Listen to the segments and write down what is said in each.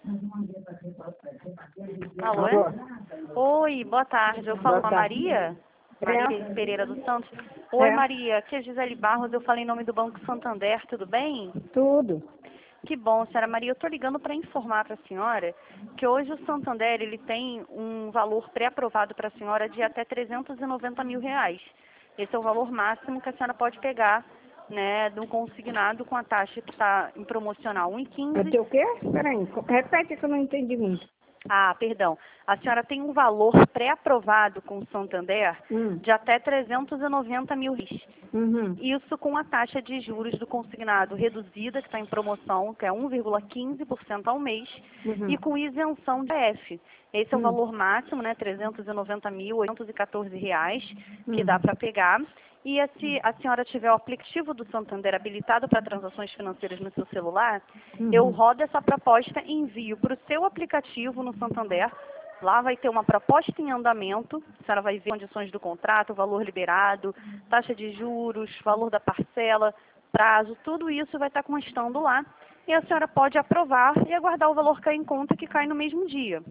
Alô? Alô? Oi, boa tarde. Eu falo com a Maria? Maria Pereira dos Santos. Oi, Maria. Aqui é Gisele Barros. Eu falo em nome do Banco Santander. Tudo bem? Tudo. Que bom, senhora Maria. Eu estou ligando para informar para a senhora que hoje o Santander ele tem um valor pré-aprovado para a senhora de até R$390 mil. Esse é o valor máximo que a senhora pode pegar, né, do consignado com a taxa que está em promocional Vai 1,15. ter o quê? Peraí, repete que eu não entendi muito. Ah, perdão. A senhora tem um valor pré-aprovado com o Santander de até R$390 mil. Uhum. Isso com a taxa de juros do consignado reduzida, que está em promoção, que é 1,15% ao mês, e com isenção de IF. Esse é o valor máximo, né, R$390.814, que dá para pegar. E se a senhora tiver o aplicativo do Santander habilitado para transações financeiras no seu celular, eu rodo essa proposta e envio para o seu aplicativo no Santander. Lá vai ter uma proposta em andamento, a senhora vai ver condições do contrato, valor liberado, taxa de juros, valor da parcela, prazo, tudo isso vai estar constando lá. E a senhora pode aprovar e aguardar o valor cair em conta, que cai no mesmo dia.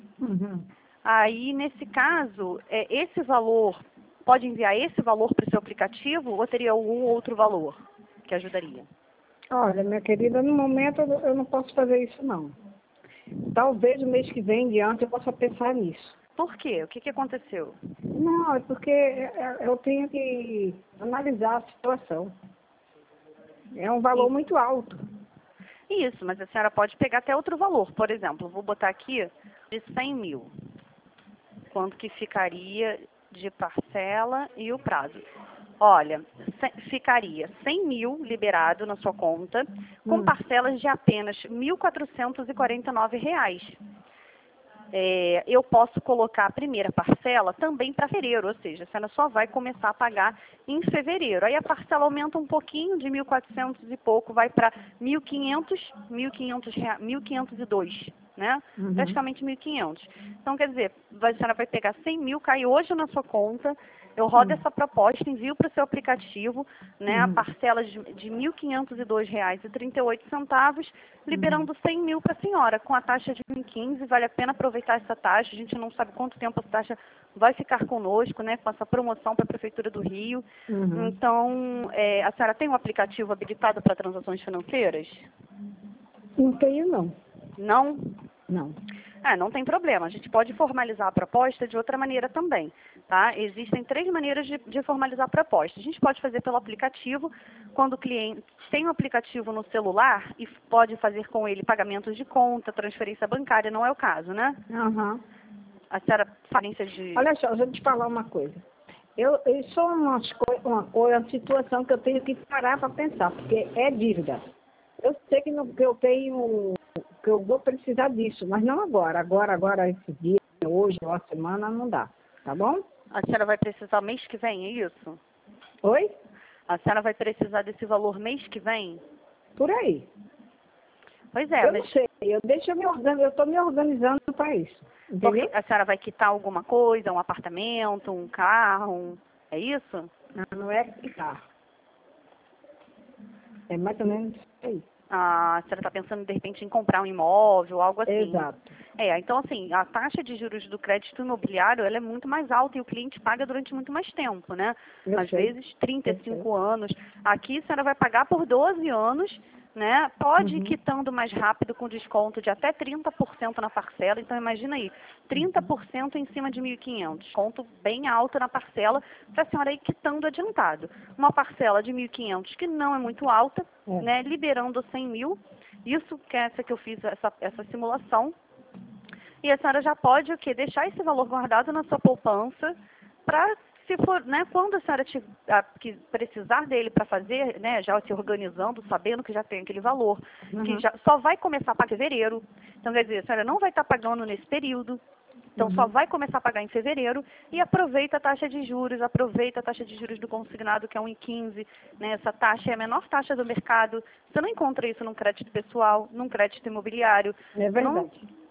Aí, nesse caso, esse valor, pode enviar esse valor para o seu aplicativo ou teria algum outro valor que ajudaria? Olha, minha querida, no momento eu não posso fazer isso, não. Talvez o mês que vem em diante eu possa pensar nisso. Por quê? O que aconteceu? Não, é porque eu tenho que analisar a situação. É um valor muito alto. Isso, mas a senhora pode pegar até outro valor. Por exemplo, vou botar aqui de 100 mil. Quanto que ficaria de parcela e o prazo? Olha, ficaria 100 mil liberado na sua conta, com parcelas de apenas R$1.449. Eu posso colocar a primeira parcela também para fevereiro, ou seja, a senhora só vai começar a pagar em fevereiro. Aí a parcela aumenta um pouquinho, de 1.400 e pouco, vai para 1.502, né? Praticamente 1.500. Então, quer dizer, a senhora vai pegar 100 mil, cai hoje na sua conta, eu rodo essa proposta, envio para o seu aplicativo, né, a parcela de R$1.502,38, liberando 100 mil para a senhora, com a taxa de 1,15, vale a pena aproveitar essa taxa, a gente não sabe quanto tempo essa taxa vai ficar conosco, né, com essa promoção para a Prefeitura do Rio. Então, a senhora tem um aplicativo habilitado para transações financeiras? Não tenho, não. Não? Não. Não tem problema. A gente pode formalizar a proposta de outra maneira também, tá? Existem 3 maneiras de formalizar a proposta. A gente pode fazer pelo aplicativo, quando o cliente tem um aplicativo no celular e pode fazer com ele pagamentos de conta, transferência bancária, não é o caso, né? A senhora falência de... Olha só, deixa eu te falar uma coisa. Isso é uma situação que eu tenho que parar para pensar, porque é dívida. Eu sei que eu vou precisar disso, mas não agora. Agora, esse dia, hoje, ou a semana, não dá. Tá bom? A senhora vai precisar mês que vem, é isso? Oi? A senhora vai precisar desse valor mês que vem? Por aí. Pois é, Eu não sei. Eu estou me organizando para isso. Entendeu? Porque a senhora vai quitar alguma coisa, um apartamento, um carro, é isso? Não é quitar. É mais ou menos isso aí. A senhora está pensando, de repente, em comprar um imóvel, algo assim. Exato. Então, assim, a taxa de juros do crédito imobiliário, ela é muito mais alta e o cliente paga durante muito mais tempo, né? Às vezes, 35 anos. Aqui, a senhora vai pagar por 12 anos, né? Pode ir quitando mais rápido com desconto de até 30% na parcela. Então, imagina aí, 30% em cima de 1.500. Desconto bem alto na parcela para a senhora ir quitando adiantado. Uma parcela de 1.500 que não é muito alta, né? Liberando 100 mil. Isso que é essa que eu fiz, essa simulação. E a senhora já pode o quê? Deixar esse valor guardado na sua poupança para, se for, né, quando a senhora que precisar dele para fazer, né, já se organizando, sabendo que já tem aquele valor, que já só vai começar a pagar em fevereiro. Então, quer dizer, a senhora não vai estar pagando nesse período. Então, só vai começar a pagar em fevereiro e aproveita a taxa de juros, aproveita a taxa de juros do consignado, que é 1,15, né? Essa taxa é a menor taxa do mercado. Você não encontra isso num crédito pessoal, num crédito imobiliário. É verdade.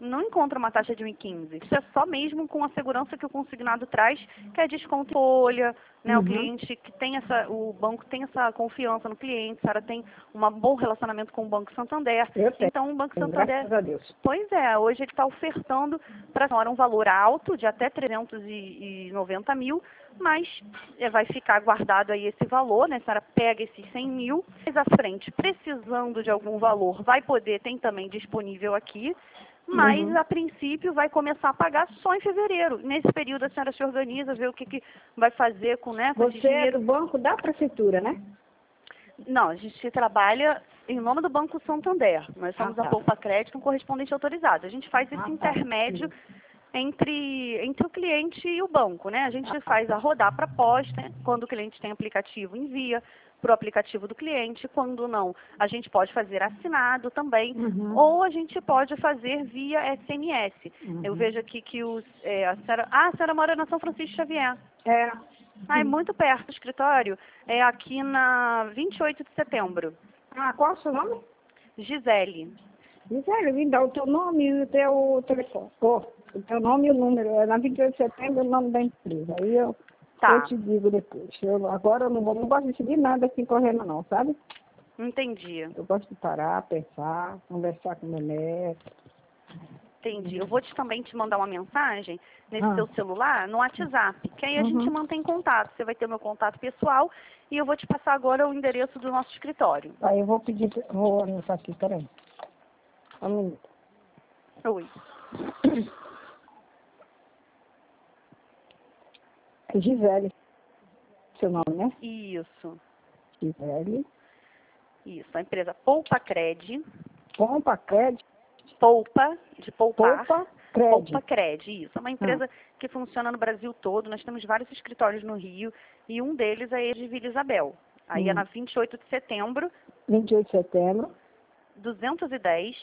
não encontra uma taxa de 1,15. Isso é só mesmo com a segurança que o consignado traz, que é desconto em folha, né? O cliente que tem o banco tem essa confiança no cliente, a senhora tem um bom relacionamento com o Banco Santander. Eu tenho. Então, o Banco Santander, Graças a Deus. pois é, hoje ele está ofertando para a senhora um valor alto, de até 390 mil, mas vai ficar guardado aí esse valor, né? A senhora pega esses 100 mil, mais à frente, precisando de algum valor, vai poder, tem também disponível aqui, mas a princípio vai começar a pagar só em fevereiro. Nesse período a senhora se organiza, vê o que vai fazer com, né, com esse Você é dinheiro. do Banco da Prefeitura, né? Não, a gente trabalha em nome do Banco Santander. Nós somos a Poupa Crédito, um correspondente autorizado. A gente faz esse intermédio entre o cliente e o banco, né? A gente faz a rodar para a posta, quando o cliente tem aplicativo, envia para o aplicativo do cliente, quando não, a gente pode fazer assinado também, ou a gente pode fazer via SMS. Eu vejo aqui que a senhora mora na São Francisco Xavier. É. É muito perto do escritório, é aqui na 28 de setembro. Qual é o seu nome? Gisele. Gisele, me dá o teu nome e o teu telefone. O teu nome e o número. É na 28 de setembro o nome da empresa. Aí eu te digo depois. Agora eu não gosto de seguir nada assim correndo não, sabe? Entendi. Eu gosto de parar, pensar, conversar com meu neto. Entendi. Eu vou também te mandar uma mensagem nesse seu celular, no WhatsApp, que aí a gente mantém contato. Você vai ter o meu contato pessoal e eu vou te passar agora o endereço do nosso escritório. Aí eu vou anotar aqui, peraí. Um minuto. Oi. Gisele, seu nome, né? Isso. Gisele. Isso. A empresa Poupa Cred. Poupa Cred. Poupa, de poupar. Poupa Cred. Poupa Cred, isso. É uma empresa que funciona no Brasil todo. Nós temos vários escritórios no Rio e um deles é de Vila Isabel. Aí é na 28 de setembro. 28 de setembro. 210.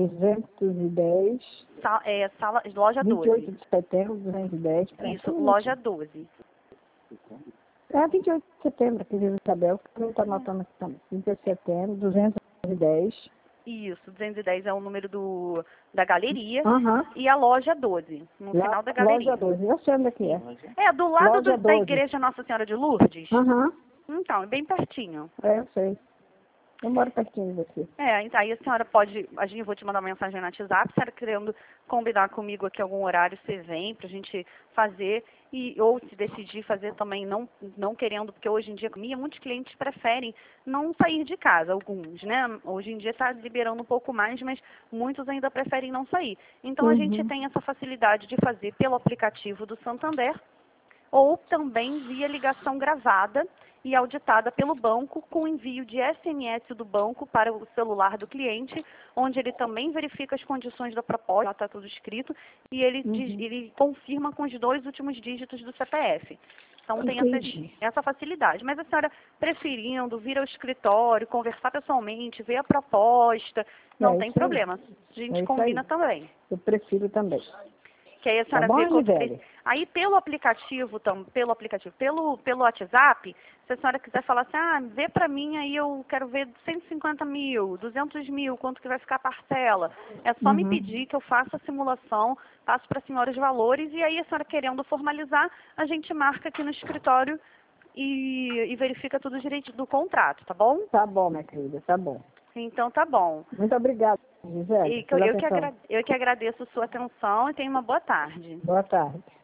210. Loja 12. 28 de setembro, 210. Isso, loja 12. É 28 de setembro, aqui Vila Isabel, que ele está anotando aqui também. 28 de setembro, 210. Isso, 210 é o número da galeria Uhum. e a loja 12, no final da galeria. Loja 12, eu sei onde é que é. É, do lado Loja da 12. igreja Nossa Senhora de Lourdes. Uhum. Então, é bem pertinho. É, eu sei. Eu moro pertinho daqui. É, aí a senhora pode, eu vou te mandar uma mensagem no WhatsApp, se a senhora querendo combinar comigo aqui algum horário, você vem pra gente fazer, ou se decidir fazer também não querendo, porque hoje em dia, muitos clientes preferem não sair de casa, alguns, né? Hoje em dia está liberando um pouco mais, mas muitos ainda preferem não sair. Então a gente tem essa facilidade de fazer pelo aplicativo do Santander, ou também via ligação gravada e auditada pelo banco com envio de SMS do banco para o celular do cliente, onde ele também verifica as condições da proposta, já está tudo escrito, e ele confirma com os 2 últimos dígitos do CPF. Então tem essa facilidade. Mas a senhora preferindo vir ao escritório, conversar pessoalmente, ver a proposta, não tem problema. A gente combina também. Eu prefiro também. Que aí a senhora vê aí pelo aplicativo, pelo WhatsApp, se a senhora quiser falar assim, vê pra mim aí, eu quero ver 150 mil, 200 mil, quanto que vai ficar a parcela. É só me pedir que eu faça a simulação, passo para a senhora os valores, e aí a senhora querendo formalizar, a gente marca aqui no escritório e verifica tudo direito do contrato, tá bom? Tá bom, minha querida, tá bom. Então tá bom. Muito obrigada, Gisele. Eu que agradeço a sua atenção e tenha uma boa tarde. Boa tarde.